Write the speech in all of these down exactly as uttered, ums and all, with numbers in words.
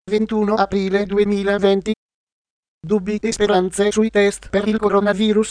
ventuno aprile duemilaventi. Dubbi e speranze sui test per il coronavirus.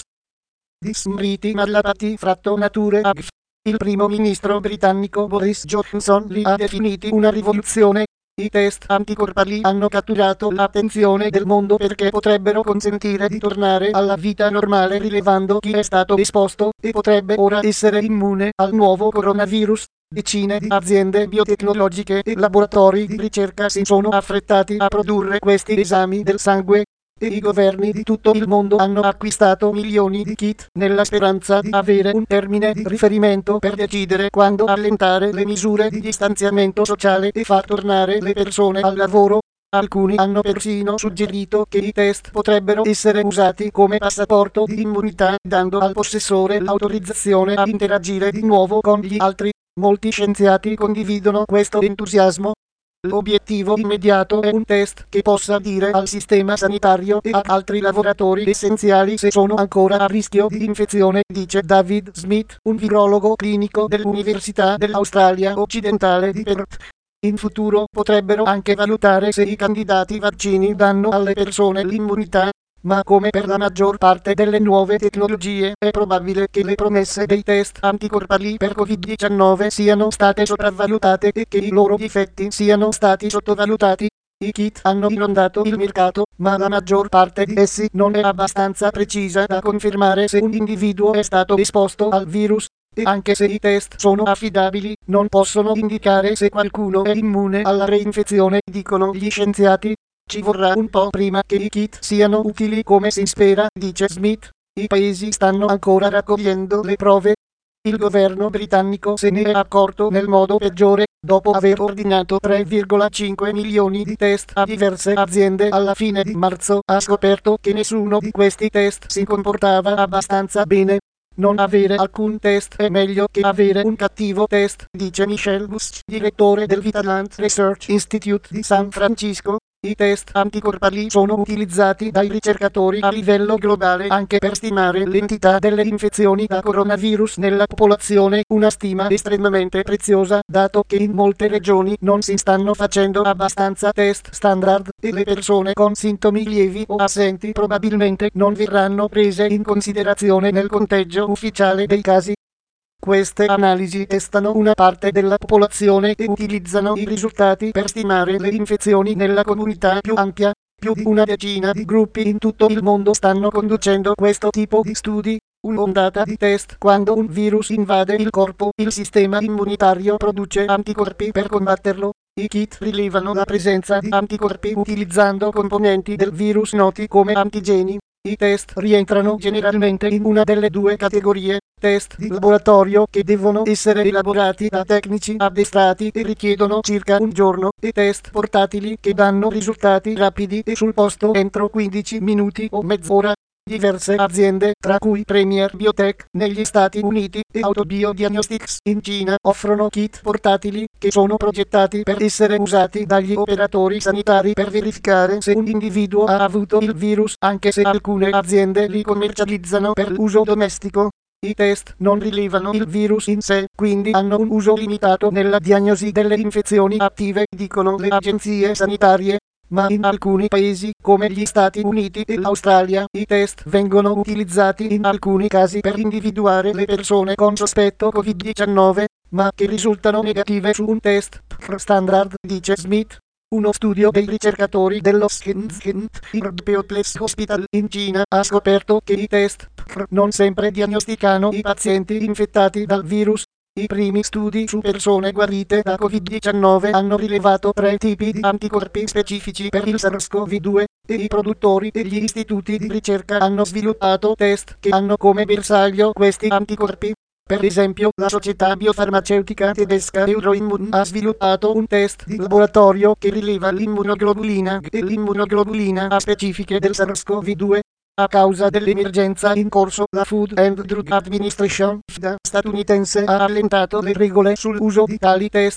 Dismriti Malapati fratto Nature Ag. Il primo ministro britannico Boris Johnson li ha definiti una rivoluzione. I test anticorpali hanno catturato l'attenzione del mondo perché potrebbero consentire di tornare alla vita normale rilevando chi è stato esposto e potrebbe ora essere immune al nuovo coronavirus. Decine di aziende biotecnologiche e laboratori di ricerca si sono affrettati a produrre questi esami del sangue e i governi di tutto il mondo hanno acquistato milioni di kit nella speranza di avere un termine di riferimento per decidere quando allentare le misure di distanziamento sociale e far tornare le persone al lavoro. Alcuni hanno persino suggerito che i test potrebbero essere usati come passaporto di immunità, dando al possessore l'autorizzazione a interagire di nuovo con gli altri. Molti scienziati condividono questo entusiasmo. L'obiettivo immediato è un test che possa dire al sistema sanitario e ad altri lavoratori essenziali se sono ancora a rischio di infezione, dice David Smith, un virologo clinico dell'Università dell'Australia Occidentale di Perth. In futuro potrebbero anche valutare se i candidati vaccini danno alle persone l'immunità. Ma come per la maggior parte delle nuove tecnologie, è probabile che le promesse dei test anticorpali per covid diciannove siano state sopravvalutate e che i loro difetti siano stati sottovalutati. I kit hanno inondato il mercato, ma la maggior parte di essi non è abbastanza precisa da confermare se un individuo è stato esposto al virus. E anche se i test sono affidabili, non possono indicare se qualcuno è immune alla reinfezione, dicono gli scienziati. Ci vorrà un po' prima che i kit siano utili come si spera, dice Smith. I paesi stanno ancora raccogliendo le prove. Il governo britannico se ne è accorto nel modo peggiore, dopo aver ordinato tre virgola cinque milioni di test a diverse aziende alla fine di marzo, ha scoperto che nessuno di questi test si comportava abbastanza bene. Non avere alcun test è meglio che avere un cattivo test, dice Michelle Busch, direttore del Vitalant Research Institute di San Francisco. I test anticorpali sono utilizzati dai ricercatori a livello globale anche per stimare l'entità delle infezioni da coronavirus nella popolazione, una stima estremamente preziosa, dato che in molte regioni non si stanno facendo abbastanza test standard e le persone con sintomi lievi o assenti probabilmente non verranno prese in considerazione nel conteggio ufficiale dei casi. Queste analisi testano una parte della popolazione e utilizzano i risultati per stimare le infezioni nella comunità più ampia. Più di una decina di gruppi in tutto il mondo stanno conducendo questo tipo di studi. Un'ondata di test quando un virus invade il corpo, il sistema immunitario produce anticorpi per combatterlo. I kit rilevano la presenza di anticorpi utilizzando componenti del virus noti come antigeni. I test rientrano generalmente in una delle due categorie: test di laboratorio che devono essere elaborati da tecnici addestrati e richiedono circa un giorno, e test portatili che danno risultati rapidi e sul posto entro quindici minuti o mezz'ora. Diverse aziende, tra cui Premier Biotech negli Stati Uniti e Autobio Diagnostics in Cina, offrono kit portatili che sono progettati per essere usati dagli operatori sanitari per verificare se un individuo ha avuto il virus, anche se alcune aziende li commercializzano per uso domestico. I test non rilevano il virus in sé, quindi hanno un uso limitato nella diagnosi delle infezioni attive, dicono le agenzie sanitarie. Ma in alcuni paesi, come gli Stati Uniti e l'Australia, i test vengono utilizzati in alcuni casi per individuare le persone con sospetto covid diciannove, ma che risultano negative su un test standard, dice Smith. Uno studio dei ricercatori dello Shenzhen People's Hospital in Cina ha scoperto che i test non sempre diagnosticano i pazienti infettati dal virus. I primi studi su persone guarite da covid diciannove hanno rilevato tre tipi di anticorpi specifici per il SARS-CoV due, e i produttori e gli istituti di ricerca hanno sviluppato test che hanno come bersaglio questi anticorpi. Per esempio, la società biofarmaceutica tedesca Euroimmun ha sviluppato un test di laboratorio che rileva l'immunoglobulina G e l'immunoglobulina A specifiche del SARS-CoV due. A causa dell'emergenza in corso, la Food and Drug Administration, F D A, statunitense ha allentato le regole sull'uso di tali test.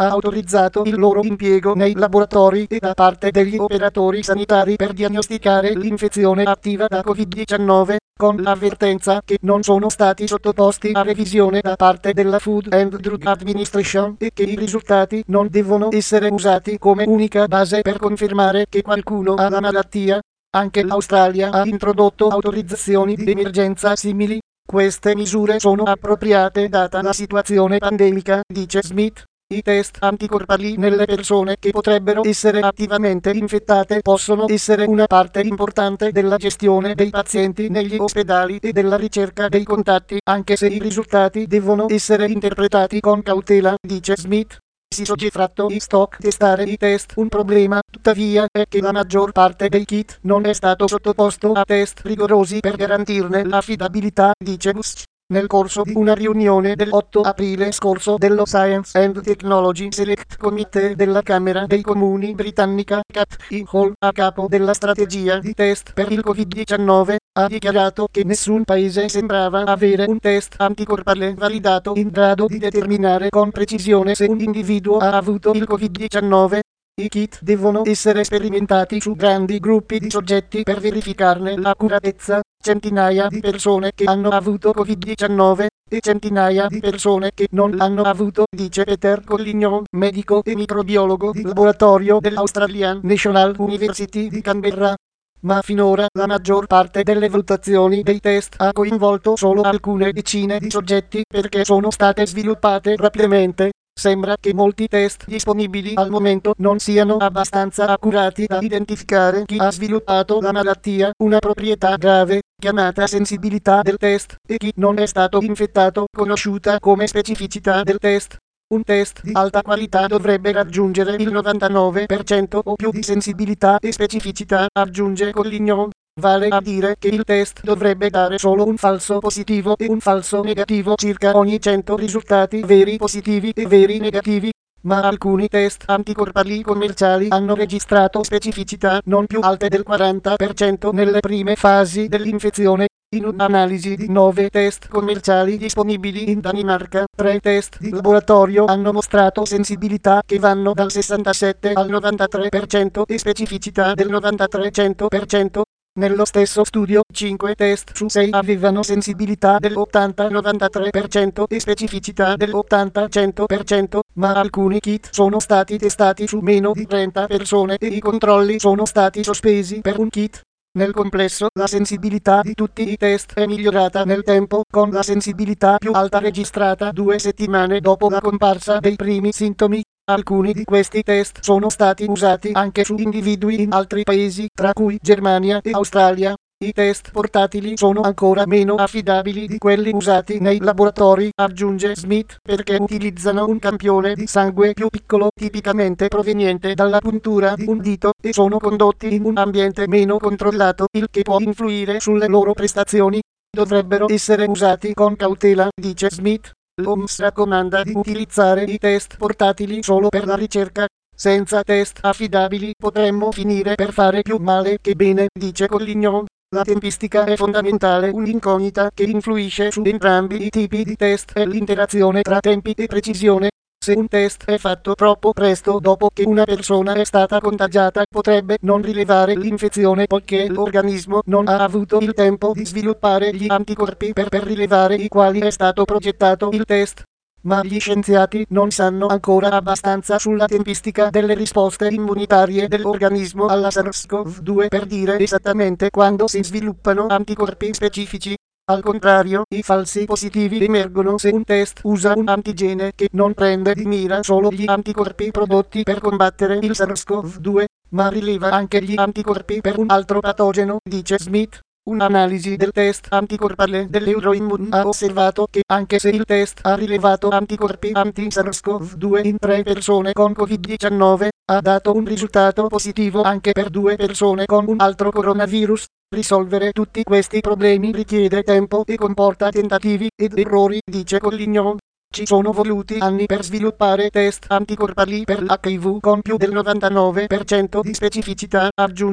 ha autorizzato il loro impiego nei laboratori e da parte degli operatori sanitari per diagnosticare l'infezione attiva da covid diciannove, con l'avvertenza che non sono stati sottoposti a revisione da parte della Food and Drug Administration e che i risultati non devono essere usati come unica base per confermare che qualcuno ha la malattia. Anche l'Australia ha introdotto autorizzazioni di emergenza simili. Queste misure sono appropriate data la situazione pandemica, dice Smith. I test anticorpali nelle persone che potrebbero essere attivamente infettate possono essere una parte importante della gestione dei pazienti negli ospedali e della ricerca dei contatti, anche se i risultati devono essere interpretati con cautela, dice Smith. Si soggefratto i stock testare i test. Un problema, tuttavia, è che la maggior parte dei kit non è stato sottoposto a test rigorosi per garantirne l'affidabilità, dice Busch. Nel corso di una riunione del otto aprile scorso dello Science and Technology Select Committee della Camera dei Comuni britannica, Cat E. Hall, a capo della strategia di test per il covid diciannove, ha dichiarato che nessun paese sembrava avere un test anticorpale validato in grado di determinare con precisione se un individuo ha avuto il covid diciannove. I kit devono essere sperimentati su grandi gruppi di soggetti per verificarne l'accuratezza. Centinaia di persone che hanno avuto covid diciannove e centinaia di persone che non l'hanno avuto, dice Peter Collignon, medico e microbiologo di laboratorio dell'Australian National University di Canberra. Ma finora la maggior parte delle valutazioni dei test ha coinvolto solo alcune decine di soggetti perché sono state sviluppate rapidamente. Sembra che molti test disponibili al momento non siano abbastanza accurati da identificare chi ha sviluppato la malattia, una proprietà grave, chiamata sensibilità del test, e chi non è stato infettato, conosciuta come specificità del test. Un test di alta qualità dovrebbe raggiungere il novantanove per cento o più di sensibilità e specificità, aggiunge Collignon. Vale a dire che il test dovrebbe dare solo un falso positivo e un falso negativo circa ogni cento risultati veri positivi e veri negativi. Ma alcuni test anticorpali commerciali hanno registrato specificità non più alte del quaranta per cento nelle prime fasi dell'infezione. In un'analisi di nove test commerciali disponibili in Danimarca, tre test di laboratorio hanno mostrato sensibilità che vanno dal sessantasette al novantatré per cento e specificità del novantatré per cento. Nello stesso studio, cinque test su sei avevano sensibilità dell'ottanta novantatré per cento e specificità dell'ottanta cento per cento, ma alcuni kit sono stati testati su meno di trenta persone e i controlli sono stati sospesi per un kit. Nel complesso, la sensibilità di tutti i test è migliorata nel tempo, con la sensibilità più alta registrata due settimane dopo la comparsa dei primi sintomi. Alcuni di questi test sono stati usati anche su individui in altri paesi, tra cui Germania e Australia. I test portatili sono ancora meno affidabili di quelli usati nei laboratori, aggiunge Smith, perché utilizzano un campione di sangue più piccolo, tipicamente proveniente dalla puntura di un dito, e sono condotti in un ambiente meno controllato, il che può influire sulle loro prestazioni. Dovrebbero essere usati con cautela, dice Smith. L'O M S raccomanda di utilizzare i test portatili solo per la ricerca. Senza test affidabili potremmo finire per fare più male che bene, dice Collignon. La tempistica è fondamentale, un'incognita che influisce su entrambi i tipi di test è l'interazione tra tempi e precisione. Se un test è fatto troppo presto dopo che una persona è stata contagiata, potrebbe non rilevare l'infezione poiché l'organismo non ha avuto il tempo di sviluppare gli anticorpi per, per rilevare i quali è stato progettato il test. Ma gli scienziati non sanno ancora abbastanza sulla tempistica delle risposte immunitarie dell'organismo alla SARS-CoV due per dire esattamente quando si sviluppano anticorpi specifici. Al contrario, i falsi positivi emergono se un test usa un antigene che non prende di mira solo gli anticorpi prodotti per combattere il SARS-CoV due, ma rileva anche gli anticorpi per un altro patogeno, dice Smith. Un'analisi del test anticorpale dell'Euroimmun ha osservato che anche se il test ha rilevato anticorpi anti-SARS-CoV due in tre persone con covid diciannove, ha dato un risultato positivo anche per due persone con un altro coronavirus. Risolvere tutti questi problemi richiede tempo e comporta tentativi ed errori, dice Collignon. Ci sono voluti anni per sviluppare test anticorpali per l'H I V con più del novantanove per cento di specificità, aggiunge.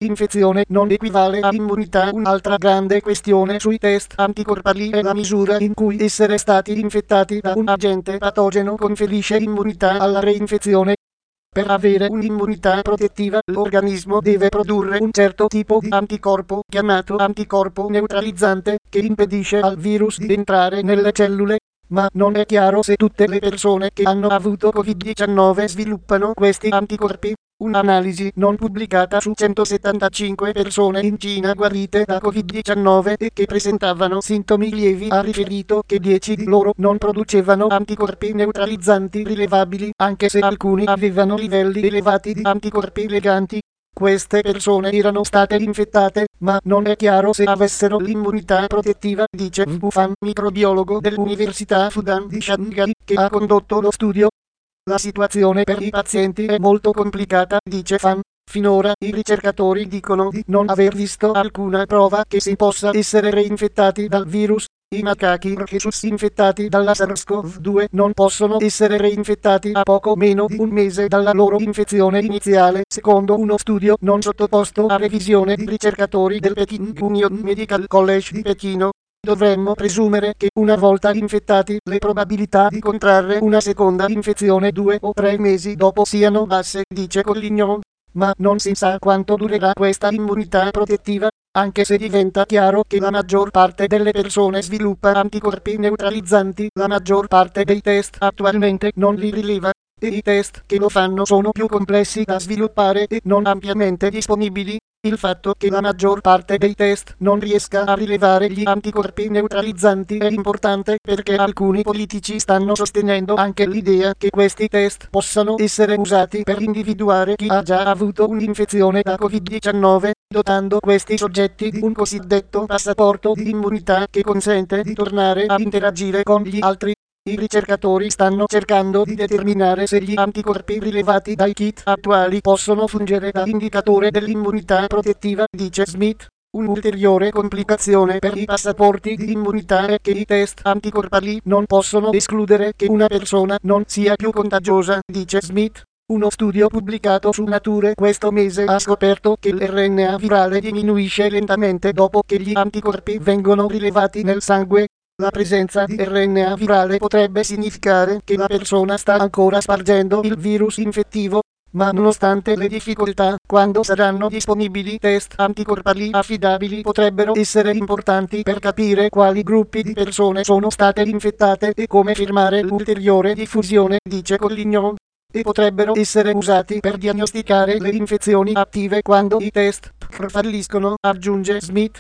infezione non equivale a immunità. Un'altra grande questione sui test anticorpali è la misura in cui essere stati infettati da un agente patogeno conferisce immunità alla reinfezione. Per avere un'immunità protettiva, l'organismo deve produrre un certo tipo di anticorpo, chiamato anticorpo neutralizzante, che impedisce al virus di entrare nelle cellule. Ma non è chiaro se tutte le persone che hanno avuto covid diciannove sviluppano questi anticorpi. Un'analisi non pubblicata su centosettantacinque persone in Cina guarite da covid diciannove e che presentavano sintomi lievi ha riferito che dieci di loro non producevano anticorpi neutralizzanti rilevabili, anche se alcuni avevano livelli elevati di anticorpi leganti. Queste persone erano state infettate, ma non è chiaro se avessero l'immunità protettiva, dice Wu Fan, microbiologo dell'Università Fudan di Shanghai, che ha condotto lo studio. La situazione per i pazienti è molto complicata, dice Fan. Finora i ricercatori dicono di non aver visto alcuna prova che si possa essere reinfettati dal virus. I macachi rhesus infettati dalla SARS-CoV due non possono essere reinfettati a poco meno di un mese dalla loro infezione iniziale, secondo uno studio non sottoposto a revisione di ricercatori del Peking Union Medical College di Pechino. Dovremmo presumere che una volta infettati le probabilità di contrarre una seconda infezione due o tre mesi dopo siano basse, dice Collignon. Ma non si sa quanto durerà questa immunità protettiva, anche se diventa chiaro che la maggior parte delle persone sviluppa anticorpi neutralizzanti. La maggior parte dei test attualmente non li rileva, e i test che lo fanno sono più complessi da sviluppare e non ampiamente disponibili. Il fatto che la maggior parte dei test non riesca a rilevare gli anticorpi neutralizzanti è importante perché alcuni politici stanno sostenendo anche l'idea che questi test possano essere usati per individuare chi ha già avuto un'infezione da covid diciannove, dotando questi soggetti di un cosiddetto passaporto di immunità che consente di tornare a interagire con gli altri. I ricercatori stanno cercando di determinare se gli anticorpi rilevati dai kit attuali possono fungere da indicatore dell'immunità protettiva, dice Smith. Un'ulteriore complicazione per i passaporti di immunità è che i test anticorpali non possono escludere che una persona non sia più contagiosa, dice Smith. Uno studio pubblicato su Nature questo mese ha scoperto che l'R N A virale diminuisce lentamente dopo che gli anticorpi vengono rilevati nel sangue. La presenza di R N A virale potrebbe significare che la persona sta ancora spargendo il virus infettivo, ma nonostante le difficoltà, quando saranno disponibili test anticorpali affidabili potrebbero essere importanti per capire quali gruppi di persone sono state infettate e come fermare l'ulteriore diffusione, dice Collignon, e potrebbero essere usati per diagnosticare le infezioni attive quando i test falliscono, aggiunge Smith.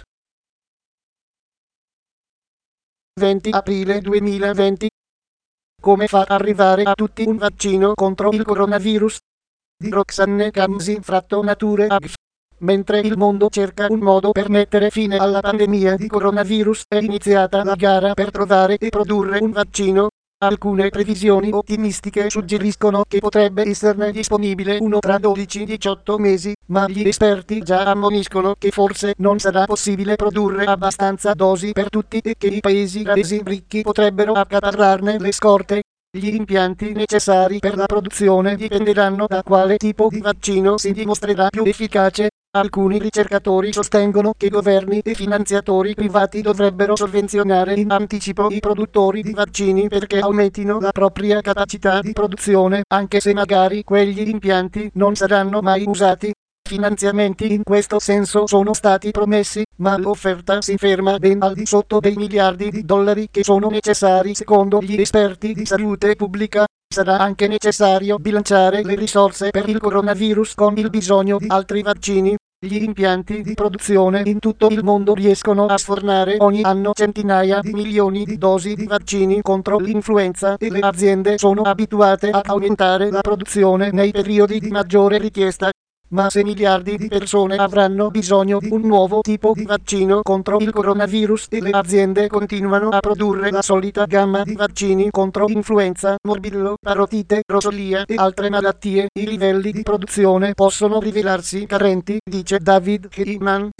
venti aprile duemilaventi. Come fa arrivare a tutti un vaccino contro il coronavirus? Di Roxanne Camsi, Fratto Nature A G F. Mentre il mondo cerca un modo per mettere fine alla pandemia di coronavirus, è iniziata la gara per trovare e produrre un vaccino. Alcune previsioni ottimistiche suggeriscono che potrebbe esserne disponibile uno tra dodici e diciotto mesi, ma gli esperti già ammoniscono che forse non sarà possibile produrre abbastanza dosi per tutti e che i paesi resi ricchi potrebbero accaparrarne le scorte. Gli impianti necessari per la produzione dipenderanno da quale tipo di vaccino si dimostrerà più efficace. Alcuni ricercatori sostengono che governi e finanziatori privati dovrebbero sovvenzionare in anticipo i produttori di vaccini perché aumentino la propria capacità di produzione, anche se magari quegli impianti non saranno mai usati. Finanziamenti in questo senso sono stati promessi, ma l'offerta si ferma ben al di sotto dei miliardi di dollari che sono necessari secondo gli esperti di salute pubblica. Sarà anche necessario bilanciare le risorse per il coronavirus con il bisogno di altri vaccini. Gli impianti di produzione in tutto il mondo riescono a sfornare ogni anno centinaia di milioni di dosi di vaccini contro l'influenza e le aziende sono abituate ad aumentare la produzione nei periodi di maggiore richiesta. Ma se miliardi di persone avranno bisogno di un nuovo tipo di vaccino contro il coronavirus e le aziende continuano a produrre la solita gamma di vaccini contro influenza, morbillo, parotite, rosolia e altre malattie, i livelli di produzione possono rivelarsi carenti, dice David Heinemann,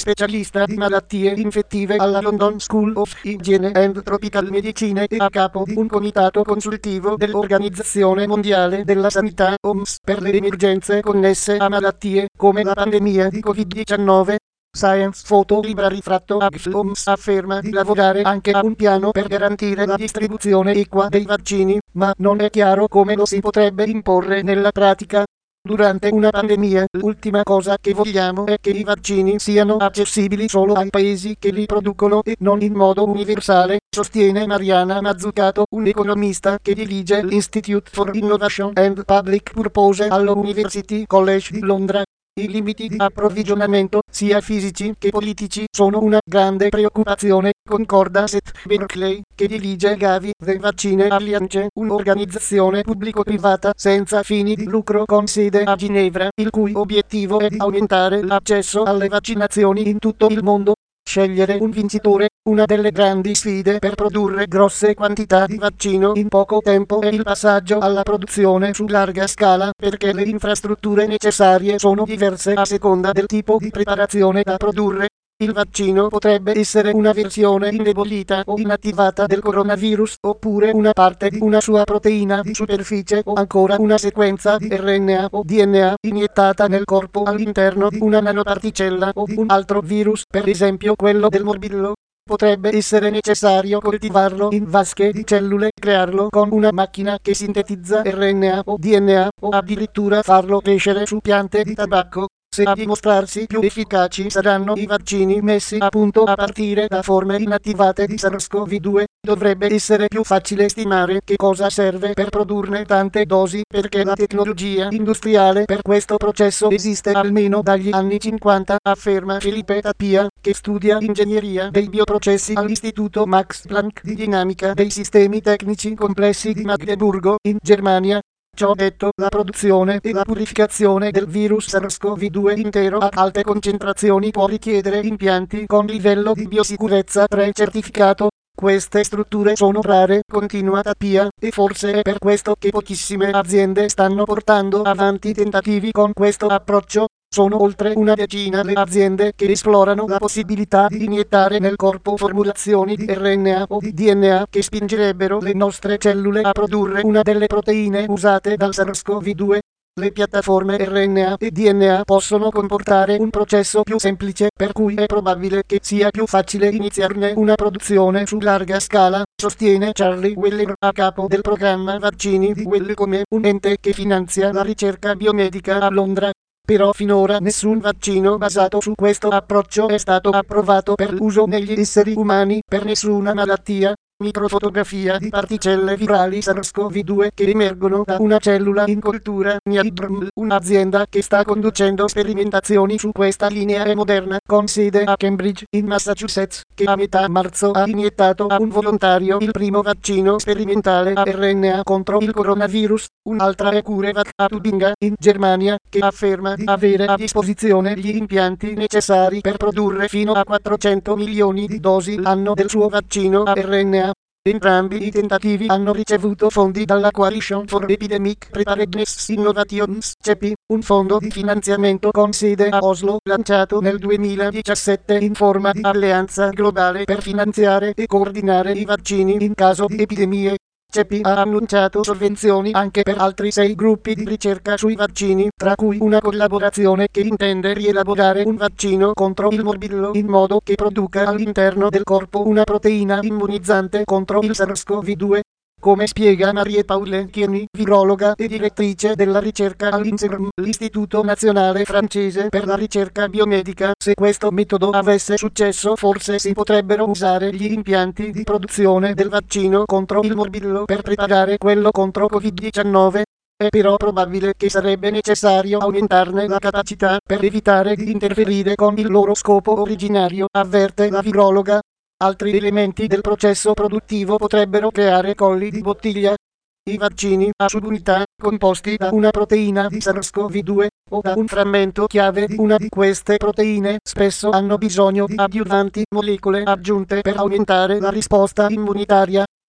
specialista di malattie infettive alla London School of Hygiene and Tropical Medicine e a capo di un comitato consultivo dell'Organizzazione Mondiale della Sanità O M S per le emergenze connesse a malattie come la pandemia di covid diciannove. Science Photo Library Fratto A G F O M S afferma di lavorare anche a un piano per garantire la distribuzione equa dei vaccini, ma non è chiaro come lo si potrebbe imporre nella pratica. Durante una pandemia, l'ultima cosa che vogliamo è che i vaccini siano accessibili solo ai paesi che li producono e non in modo universale, sostiene Mariana Mazzucato, un economista che dirige l'Institute for Innovation and Public Purpose all'University College di Londra. I limiti di approvvigionamento, sia fisici che politici, sono una grande preoccupazione, concorda Seth Berkley, che dirige Gavi The Vaccine Alliance, un'organizzazione pubblico-privata senza fini di lucro con sede a Ginevra, il cui obiettivo è di aumentare l'accesso alle vaccinazioni in tutto il mondo. Scegliere un vincitore, una delle grandi sfide per produrre grosse quantità di vaccino in poco tempo è il passaggio alla produzione su larga scala, perché le infrastrutture necessarie sono diverse a seconda del tipo di preparazione da produrre. Il vaccino potrebbe essere una versione indebolita o inattivata del coronavirus, oppure una parte di una sua proteina di superficie o ancora una sequenza di R N A o D N A iniettata nel corpo all'interno di una nanoparticella o di un altro virus, per esempio quello del morbillo. Potrebbe essere necessario coltivarlo in vasche di cellule, crearlo con una macchina che sintetizza R N A o D N A, o addirittura farlo crescere su piante di tabacco. Se a dimostrarsi più efficaci saranno i vaccini messi a punto a partire da forme inattivate di SARS-CoV due, dovrebbe essere più facile stimare che cosa serve per produrne tante dosi, perché la tecnologia industriale per questo processo esiste almeno dagli anni cinquanta, afferma Felipe Tapia, che studia ingegneria dei bioprocessi all'Istituto Max Planck di dinamica dei sistemi tecnici complessi di Magdeburgo, in Germania. Ciò detto, la produzione e la purificazione del virus SARS-CoV due intero ad alte concentrazioni può richiedere impianti con livello di biosicurezza pre-certificato. Queste strutture sono rare, continua Tapia, e forse è per questo che pochissime aziende stanno portando avanti tentativi con questo approccio. Sono oltre una decina le aziende che esplorano la possibilità di iniettare nel corpo formulazioni di R N A o di D N A che spingerebbero le nostre cellule a produrre una delle proteine usate dal SARS-CoV due. Le piattaforme R N A e D N A possono comportare un processo più semplice, per cui è probabile che sia più facile iniziarne una produzione su larga scala, sostiene Charlie Weller, a capo del programma vaccini di Wellcome, un ente che finanzia la ricerca biomedica a Londra. Però finora nessun vaccino basato su questo approccio è stato approvato per l'uso negli esseri umani per nessuna malattia. Microfotografia di particelle virali SARS-CoV due che emergono da una cellula in coltura. Niadrm, un'azienda che sta conducendo sperimentazioni su questa linea è Moderna, con sede a Cambridge, in Massachusetts, che a metà marzo ha iniettato a un volontario il primo vaccino sperimentale a R N A contro il coronavirus. Un'altra è CureVac a Tubinga, in Germania, che afferma di avere a disposizione gli impianti necessari per produrre fino a quattrocento milioni di dosi l'anno del suo vaccino a R N A. Entrambi i tentativi hanno ricevuto fondi dalla Coalition for Epidemic Preparedness Innovations C E P I, un fondo di finanziamento con sede a Oslo, lanciato nel duemiladiciassette in forma di alleanza globale per finanziare e coordinare i vaccini in caso di epidemie. C E P I ha annunciato sovvenzioni anche per altri sei gruppi di ricerca sui vaccini, tra cui una collaborazione che intende rielaborare un vaccino contro il morbillo in modo che produca all'interno del corpo una proteina immunizzante contro il SARS-CoV due. Come spiega Marie-Paule Chieni, virologa e direttrice della ricerca all'INSERM, l'Istituto Nazionale Francese per la Ricerca Biomedica, se questo metodo avesse successo forse si potrebbero usare gli impianti di produzione del vaccino contro il morbillo per preparare quello contro covid diciannove. È però probabile che sarebbe necessario aumentarne la capacità per evitare di interferire con il loro scopo originario, avverte la virologa. Altri elementi del processo produttivo potrebbero creare colli di bottiglia. I vaccini a subunità, composti da una proteina di SARS-CoV due o da un frammento chiave di una di queste proteine, spesso hanno bisogno di adiuvanti, molecole aggiunte per aumentare la risposta immunitaria.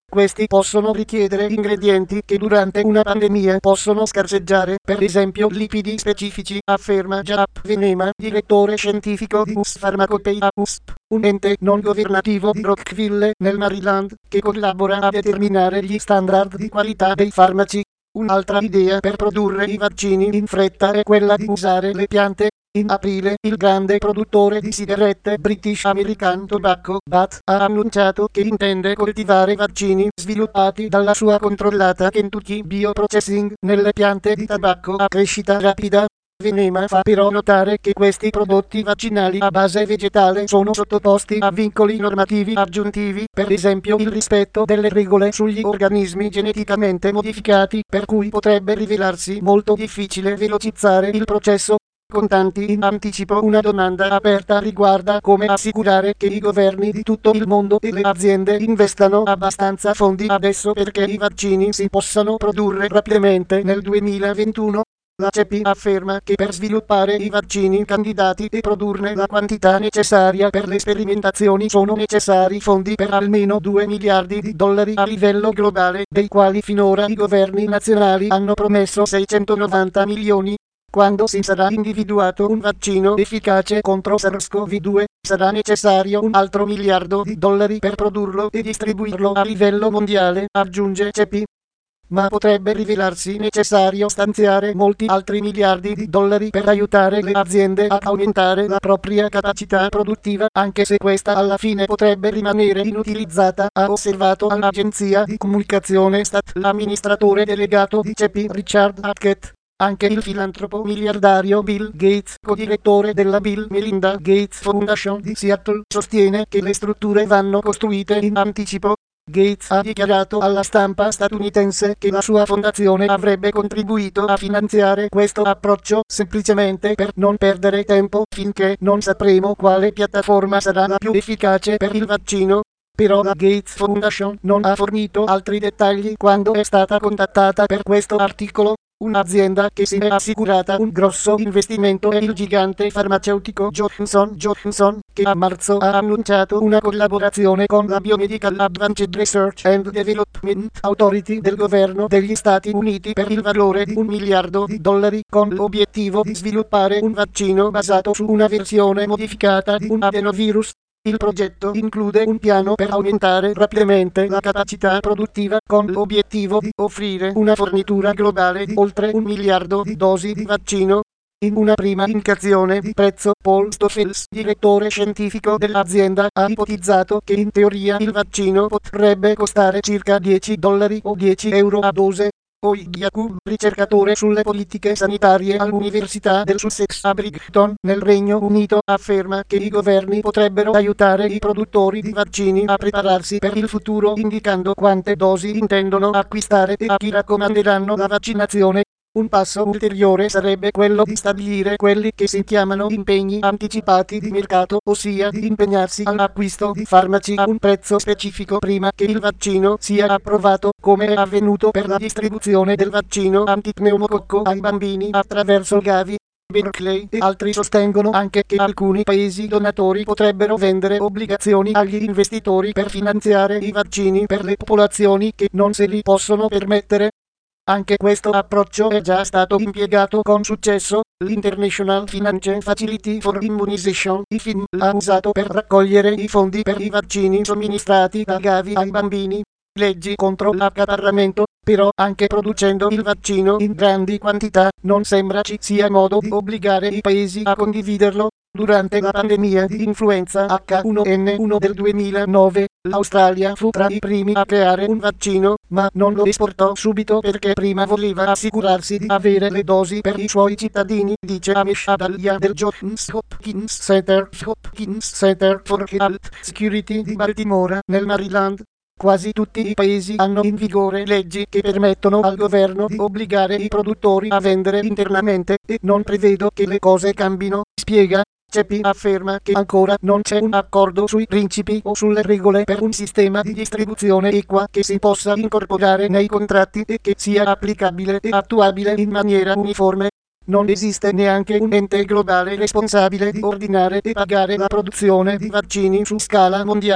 Questi possono richiedere ingredienti che durante una pandemia possono scarseggiare, per esempio lipidi specifici, afferma Jaap Venema, direttore scientifico di U S Pharmacopeia U S P, un ente non governativo di Rockville, nel Maryland, che collabora a determinare gli standard di qualità dei farmaci. Un'altra idea per produrre i vaccini in fretta è quella di usare le piante. In aprile, il grande produttore di sigarette British American Tobacco, B A T, ha annunciato che intende coltivare vaccini sviluppati dalla sua controllata Kentucky Bioprocessing nelle piante di tabacco a crescita rapida. Venema fa però notare che questi prodotti vaccinali a base vegetale sono sottoposti a vincoli normativi aggiuntivi, per esempio il rispetto delle regole sugli organismi geneticamente modificati, per cui potrebbe rivelarsi molto difficile velocizzare il processo. Con tanti in anticipo, una domanda aperta riguarda come assicurare che i governi di tutto il mondo e le aziende investano abbastanza fondi adesso perché i vaccini si possano produrre rapidamente nel duemilaventuno. La C E P I afferma che per sviluppare i vaccini candidati e produrne la quantità necessaria per le sperimentazioni sono necessari fondi per almeno due miliardi di dollari a livello globale, dei quali finora i governi nazionali hanno promesso seicentonovanta milioni. Quando si sarà individuato un vaccino efficace contro SARS-CoV due, sarà necessario un altro miliardo di dollari per produrlo e distribuirlo a livello mondiale, aggiunge C E P I. Ma potrebbe rivelarsi necessario stanziare molti altri miliardi di dollari per aiutare le aziende a aumentare la propria capacità produttiva, anche se questa alla fine potrebbe rimanere inutilizzata, ha osservato all'agenzia di comunicazione Stat l'amministratore delegato di C E P I Richard Hackett. Anche il filantropo miliardario Bill Gates, co-direttore della Bill Melinda Gates Foundation di Seattle, sostiene che le strutture vanno costruite in anticipo. Gates ha dichiarato alla stampa statunitense che la sua fondazione avrebbe contribuito a finanziare questo approccio semplicemente per non perdere tempo finché non sapremo quale piattaforma sarà la più efficace per il vaccino. Però la Gates Foundation non ha fornito altri dettagli quando è stata contattata per questo articolo. Un'azienda che si è assicurata un grosso investimento è il gigante farmaceutico Johnson Johnson, che a marzo ha annunciato una collaborazione con la Biomedical Advanced Research and Development Authority del governo degli Stati Uniti per il valore di un miliardo di dollari, con l'obiettivo di sviluppare un vaccino basato su una versione modificata di un adenovirus. Il progetto include un piano per aumentare rapidamente la capacità produttiva con l'obiettivo di offrire una fornitura globale di oltre un miliardo di dosi di vaccino. In una prima indicazione di prezzo, Paul Stoffels, direttore scientifico dell'azienda, ha ipotizzato che in teoria il vaccino potrebbe costare circa dieci dollari o dieci euro a dose. Poi Yakub, ricercatore sulle politiche sanitarie all'Università del Sussex a Brighton, nel Regno Unito, afferma che i governi potrebbero aiutare i produttori di vaccini a prepararsi per il futuro indicando quante dosi intendono acquistare e a chi raccomanderanno la vaccinazione. Un passo ulteriore sarebbe quello di stabilire quelli che si chiamano impegni anticipati di mercato, ossia di impegnarsi all'acquisto di farmaci a un prezzo specifico prima che il vaccino sia approvato, come è avvenuto per la distribuzione del vaccino antipneumococco ai bambini attraverso Gavi. Berkeley e altri sostengono anche che alcuni paesi donatori potrebbero vendere obbligazioni agli investitori per finanziare i vaccini per le popolazioni che non se li possono permettere. Anche questo approccio è già stato impiegato con successo. L'International Finance Facility for Immunization, I F I M, l'ha usato per raccogliere i fondi per i vaccini somministrati da Gavi ai bambini. Leggi contro l'accaparramento, però anche producendo il vaccino in grandi quantità, non sembra ci sia modo di obbligare i paesi a condividerlo. Durante la pandemia di influenza acca uno enne uno del duemilanove, l'Australia fu tra i primi a creare un vaccino, ma non lo esportò subito perché prima voleva assicurarsi di avere le dosi per i suoi cittadini, dice Amish Adalia del Johns Hopkins Center, Hopkins Center for Health Security di Baltimora, nel Maryland. Quasi tutti i paesi hanno in vigore leggi che permettono al governo di obbligare i produttori a vendere internamente, e non prevedo che le cose cambino, spiega. C E P I afferma che ancora non c'è un accordo sui principi o sulle regole per un sistema di distribuzione equa che si possa incorporare nei contratti e che sia applicabile e attuabile in maniera uniforme. Non esiste neanche un ente globale responsabile di ordinare e pagare la produzione di vaccini su scala mondiale.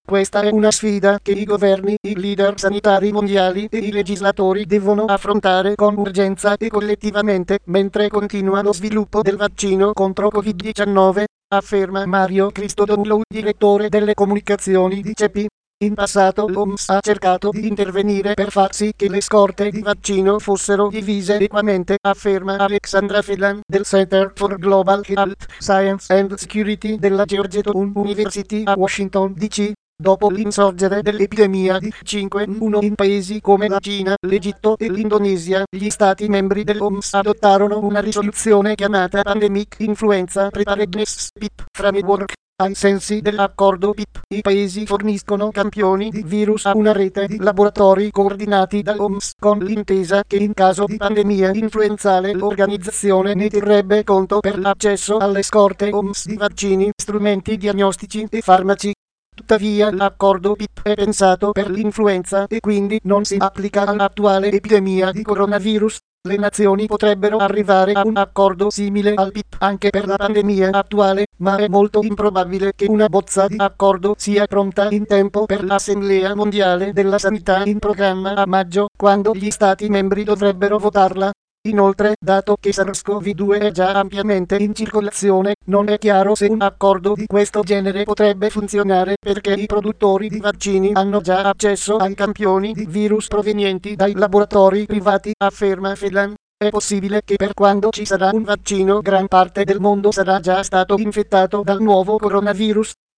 Questa è una sfida che i governi, i leader sanitari mondiali e i legislatori devono affrontare con urgenza e collettivamente, mentre continua lo sviluppo del vaccino contro Covid diciannove, afferma Mario Christodoulou, direttore delle comunicazioni di C E P I. In passato l'O M S ha cercato di intervenire per far sì che le scorte di vaccino fossero divise equamente, afferma Alexandra Phelan del Center for Global Health Science and Security della Georgetown University a Washington D C. Dopo l'insorgere dell'epidemia di H cinque N uno in paesi come la Cina, l'Egitto e l'Indonesia, gli stati membri dell'O M S adottarono una risoluzione chiamata Pandemic Influenza Preparedness P I P Framework. Ai sensi dell'accordo P I P, i paesi forniscono campioni di virus a una rete di laboratori coordinati dall'O M S, con l'intesa che in caso di pandemia influenzale l'organizzazione ne terrebbe conto per l'accesso alle scorte O M S di vaccini, strumenti diagnostici e farmaci. Tuttavia l'accordo P I P è pensato per l'influenza e quindi non si applica all'attuale epidemia di coronavirus. Le nazioni potrebbero arrivare a un accordo simile al P I P anche per la pandemia attuale, ma è molto improbabile che una bozza di accordo sia pronta in tempo per l'Assemblea Mondiale della Sanità in programma a maggio, quando gli Stati membri dovrebbero votarla. Inoltre, dato che SARS-CoV due è già ampiamente in circolazione, non è chiaro se un accordo di questo genere potrebbe funzionare perché i produttori di vaccini hanno già accesso ai campioni di virus provenienti dai laboratori privati, afferma Phelan. È possibile che per quando ci sarà un vaccino gran parte del mondo sarà già stato infettato dal nuovo coronavirus.